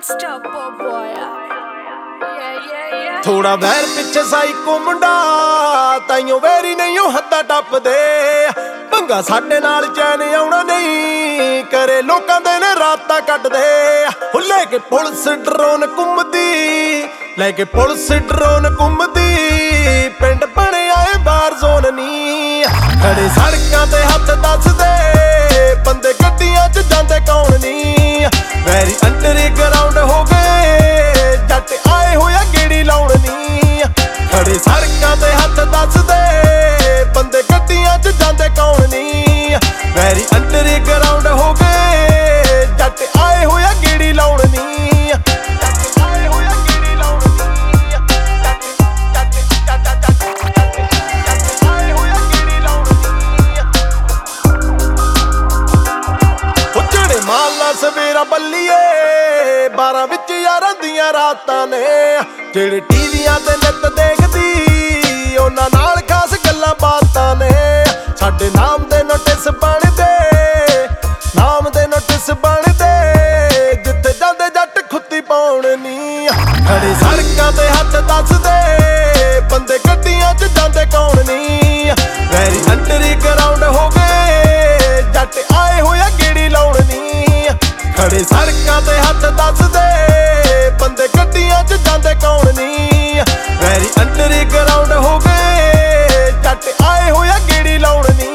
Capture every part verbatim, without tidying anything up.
Unstoppable boy. Yeah, yeah, yeah. थोड़ा वैर पिछे साइको मुंडा ताइयों वैरी नहीं हो हद्दा टपदे पंगा साडे नाल चैन आउणा नहीं करे लोकां दे ने रातां कटदे हो लेके पुलिस ड्रोन घुमदी लेके पुलिस ड्रोन घुमदी पिंड बने आए बार जोन नी खड़े सड़कां ते हत्थ दसदे बंदे गड्डियां च जांदे कौन नी वैरी अंडरग्राउंड हो गए जट आए होया गेड़ी लाउण नी खड़े सड़कां ते हत्थ दसदे बंदे गड्डियां च जांदे कौन नी वैरी अंडरग्राउंड हो गए जट आए होया गेड़ी लाउण नी सवेरा बल्लीए बारां विच यारां दियां रातां ने जेड़े टीवियां ते नित देखदी उन्हां नाल खास गल्लां बातां ने साडे नाम दे नोटिस बनदे नाम दे नोटिस बनदे जिथे जांदे जट खुत्ती पाउण नी खड़े सड़कां ते हत्थ दसदे बंदे गड्डियां च जांदे कौन नी वैरी अंडरग्राउंड हो गए जट आए होया गेड़ी लाउण नी खड़े सड़कां ते हत्थ दसदे बंदे गड्डियां च जांदे कौन नी वैरी अंडरग्राउंड हो गए जट आए होया गेड़ी लाउण नी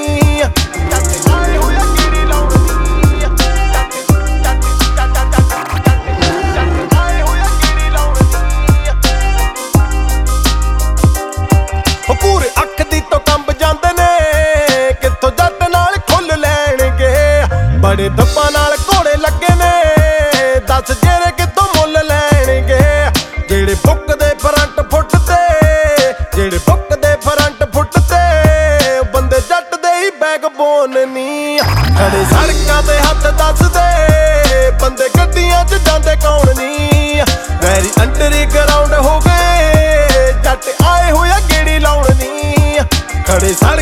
पूरे अख दी तो कंब जांदे ने कित्थों जट नाल खुल लैणगे बड़े दब्बां नाल घोड़े लगे ने दस जेरे कितों मुल लैणगे जेड़े बुक दे फ्रंट फुट ते जेड़े बुक दे फ्रंट फुट ते बंदे जट दे ही बैकबोन नी खड़े सड़कां ते हत्थ दसदे बंदे गड्डियां च जांदे कौन नी वैरी अंडरग्राउंड हो गए जट आए होया गेड़ी लाउण नी खड़े